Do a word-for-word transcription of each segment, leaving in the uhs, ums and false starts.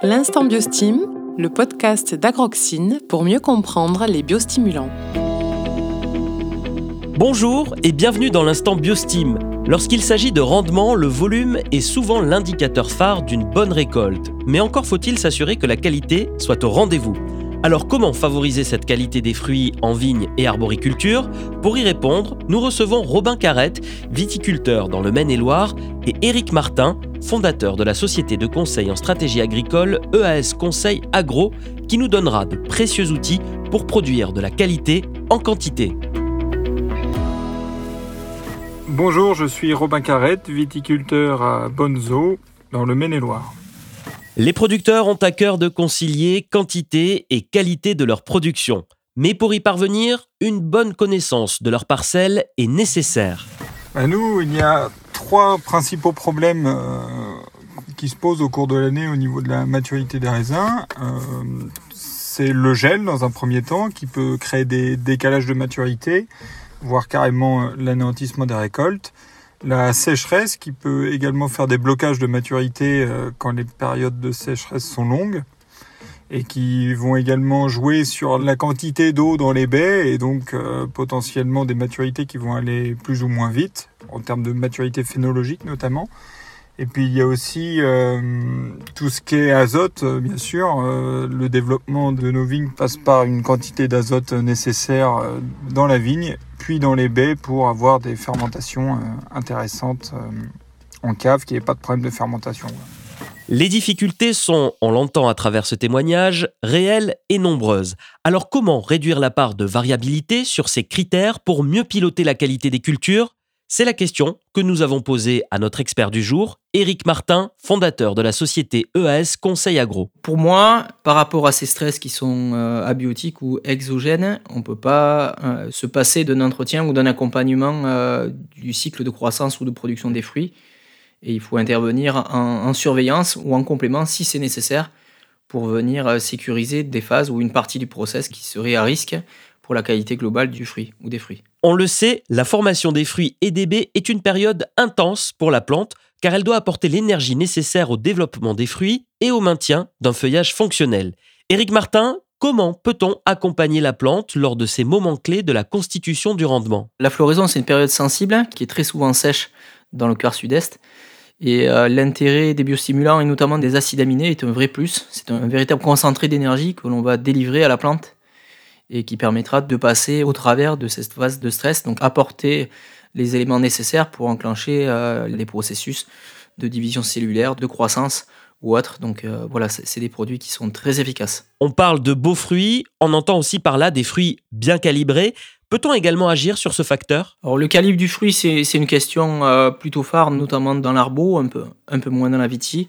L'Instant Biostim, le podcast d'Agroxine pour mieux comprendre les biostimulants. Bonjour et bienvenue dans l'Instant Biostim. Lorsqu'il s'agit de rendement, le volume est souvent l'indicateur phare d'une bonne récolte. Mais encore faut-il s'assurer que la qualité soit au rendez-vous. Alors comment favoriser cette qualité des fruits en vigne et arboriculture ? Pour y répondre, nous recevons Robin Carrette, viticulteur dans le Maine-et-Loire, et Éric Martin, fondateur de la société de conseil en stratégie agricole E A S Conseil Agro, qui nous donnera de précieux outils pour produire de la qualité en quantité. Bonjour, je suis Robin Carrette, viticulteur à Bonneau, dans le Maine-et-Loire. Les producteurs ont à cœur de concilier quantité et qualité de leur production. Mais pour y parvenir, une bonne connaissance de leur parcelle est nécessaire. À nous, il y a trois principaux problèmes euh, qui se posent au cours de l'année au niveau de la maturité des raisins. Euh, c'est le gel dans un premier temps qui peut créer des décalages de maturité, voire carrément l'anéantissement des récoltes. La sécheresse qui peut également faire des blocages de maturité quand les périodes de sécheresse sont longues et qui vont également jouer sur la quantité d'eau dans les baies et donc euh, potentiellement des maturités qui vont aller plus ou moins vite en termes de maturité phénologique notamment. Et puis il y a aussi euh, tout ce qui est azote, bien sûr. Euh, le développement de nos vignes passe par une quantité d'azote nécessaire euh, dans la vigne, puis dans les baies pour avoir des fermentations euh, intéressantes euh, en cave, qu'il n'y ait pas de problème de fermentation. Les difficultés sont, on l'entend à travers ce témoignage, réelles et nombreuses. Alors comment réduire la part de variabilité sur ces critères pour mieux piloter la qualité des cultures ? C'est la question que nous avons posée à notre expert du jour, Éric Martin, fondateur de la société E A S Conseil Agro. Pour moi, par rapport à ces stress qui sont euh, abiotiques ou exogènes, on ne peut pas euh, se passer d'un entretien ou d'un accompagnement euh, du cycle de croissance ou de production des fruits. Et il faut intervenir en, en surveillance ou en complément si c'est nécessaire pour venir euh, sécuriser des phases ou une partie du process qui serait à risque pour la qualité globale du fruit ou des fruits. On le sait, la formation des fruits et des baies est une période intense pour la plante car elle doit apporter l'énergie nécessaire au développement des fruits et au maintien d'un feuillage fonctionnel. Éric Martin, comment peut-on accompagner la plante lors de ces moments clés de la constitution du rendement ? La floraison, c'est une période sensible qui est très souvent sèche dans le quart sud-est. Et euh, l'intérêt des biostimulants et notamment des acides aminés est un vrai plus. C'est un, un véritable concentré d'énergie que l'on va délivrer à la plante et qui permettra de passer au travers de cette phase de stress, donc apporter les éléments nécessaires pour enclencher euh, les processus de division cellulaire, de croissance ou autre. Donc euh, voilà, c'est, c'est des produits qui sont très efficaces. On parle de beaux fruits, on entend aussi par là des fruits bien calibrés. Peut-on également agir sur ce facteur ? Alors le calibre du fruit, c'est, c'est une question euh, plutôt phare, notamment dans l'arbo, un peu, un peu moins dans la vitie.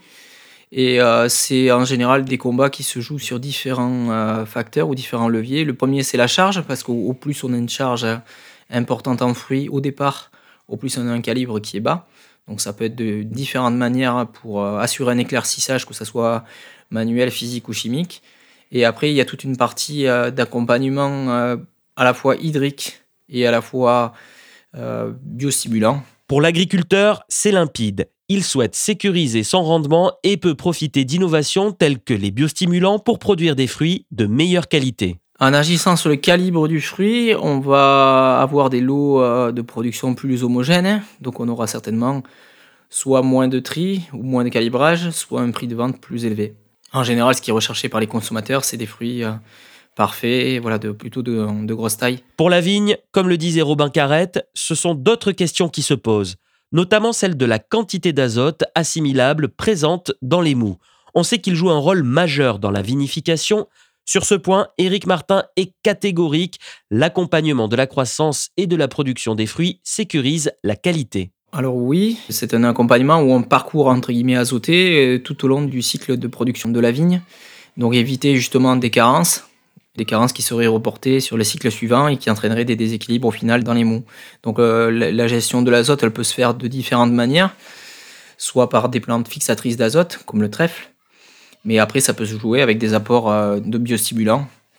Et euh, c'est en général des combats qui se jouent sur différents euh, facteurs ou différents leviers. Le premier, c'est la charge, parce qu'au au plus on a une charge importante en fruits au départ, au plus on a un calibre qui est bas. Donc ça peut être de différentes manières pour euh, assurer un éclaircissage, que ce soit manuel, physique ou chimique. Et après, il y a toute une partie euh, d'accompagnement euh, à la fois hydrique et à la fois euh, biostimulant. Pour l'agriculteur, c'est limpide. Il souhaite sécuriser son rendement et peut profiter d'innovations telles que les biostimulants pour produire des fruits de meilleure qualité. En agissant sur le calibre du fruit, on va avoir des lots de production plus homogènes. Donc on aura certainement soit moins de tri ou moins de calibrage, soit un prix de vente plus élevé. En général, ce qui est recherché par les consommateurs, c'est des fruits parfaits, voilà, de, plutôt de, de grosse taille. Pour la vigne, comme le disait Robin Carrette, ce sont d'autres questions qui se posent, notamment celle de la quantité d'azote assimilable présente dans les moûts. On sait qu'il joue un rôle majeur dans la vinification. Sur ce point, Éric Martin est catégorique. L'accompagnement de la croissance et de la production des fruits sécurise la qualité. Alors oui, c'est un accompagnement où on parcourt entre guillemets azoté tout au long du cycle de production de la vigne. Donc éviter justement des carences. Des carences qui seraient reportées sur le cycle suivant et qui entraîneraient des déséquilibres au final dans les moûts. Donc euh, la gestion de l'azote, elle peut se faire de différentes manières, soit par des plantes fixatrices d'azote, comme le trèfle, mais après ça peut se jouer avec des apports euh, de biostimulants,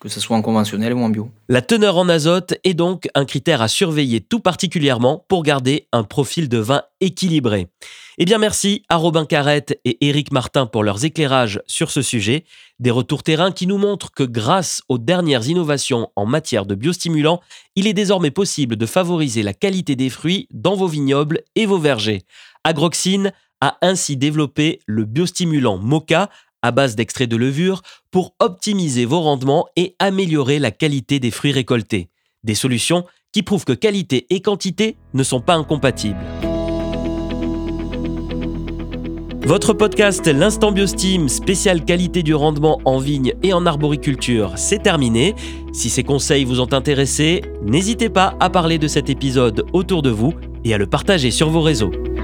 que ce soit en conventionnel ou en bio. La teneur en azote est donc un critère à surveiller tout particulièrement pour garder un profil de vin équilibré. Eh bien merci à Robin Carrette et Éric Martin pour leurs éclairages sur ce sujet. Des retours terrain qui nous montrent que grâce aux dernières innovations en matière de biostimulants, il est désormais possible de favoriser la qualité des fruits dans vos vignobles et vos vergers. Agroxine a ainsi développé le biostimulant Moka à base d'extrait de levure pour optimiser vos rendements et améliorer la qualité des fruits récoltés. Des solutions qui prouvent que qualité et quantité ne sont pas incompatibles. Votre podcast L'Instant Biostime, spécial qualité du rendement en vigne et en arboriculture, c'est terminé. Si ces conseils vous ont intéressé, n'hésitez pas à parler de cet épisode autour de vous et à le partager sur vos réseaux.